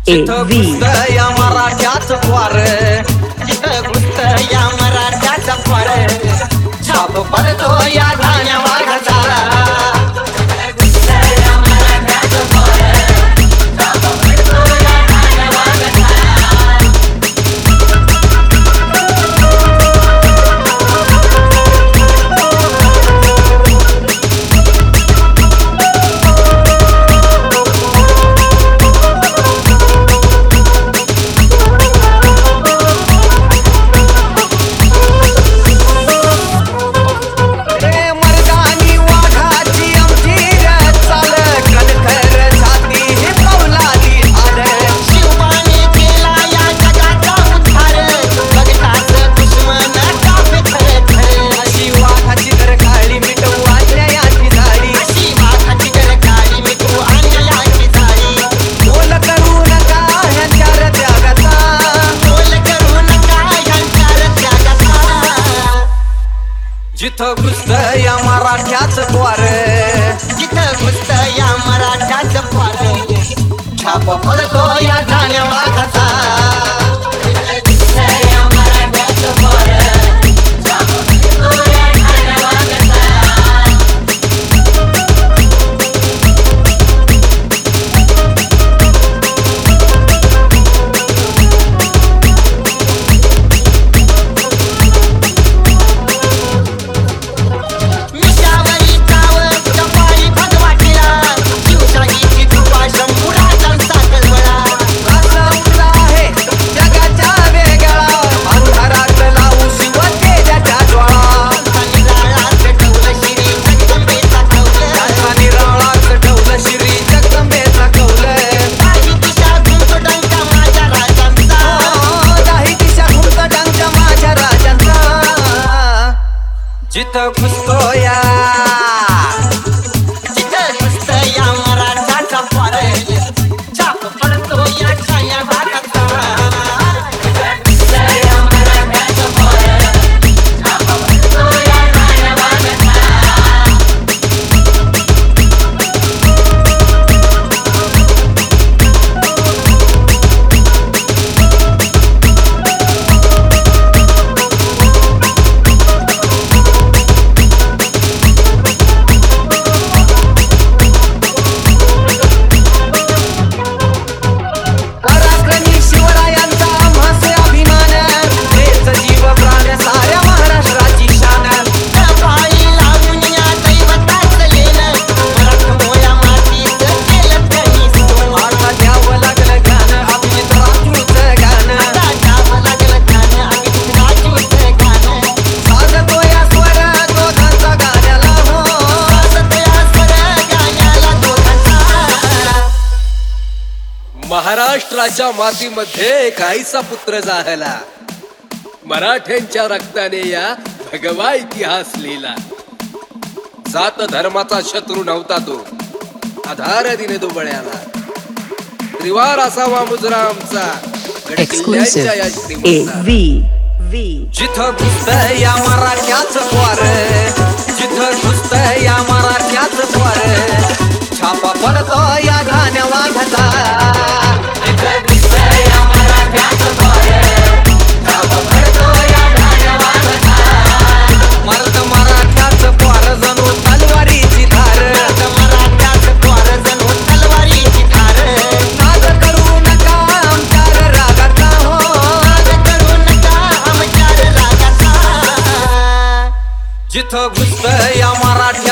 या मराठ्याचं द्वार, जिथं घुसतं या मराठ्याचं द्वार, छाप पडतो या धान्या वाघाचा. जिथं घुसतं या मराठ्याचं द्वार, जिथं घुसतं या मराठ्याचं द्वार, छाप पडतो या धान्या वाघाचा. जिथं घुसतो या, जिथं घुसतं या मराठ्याचा द्वार, छाप पडतो या धान्या वाघाचा. महाराष्ट्राच्या मातीमध्ये काहीसा पुत्र जाहला, मराठ्यांच्या रक्ताने या भगवा इतिहास लिहिला. जात धर्माचा शत्रू नव्हता तो, आधार दिने तो बळ्याला. त्रिवार असावा मुजरा आमचा, गडकिल्ल्यांच्या या श्रीमंताला. जिथं घुसतं या मराठ्याचं द्वार, जिथं घुसतं या मराठ्याचं द्वार, छापा पडतो या धान्या वाघाचा. मर्द मराठ्याचं द्वार जणू तलवारीची धार, मराठ्याचं द्वार जणू तलवारीची धार. नाद करू नका आमच्यार रागाचा, हो नाद करू नका आमच्यार रागाचा. जिथं घुसतं या मराठी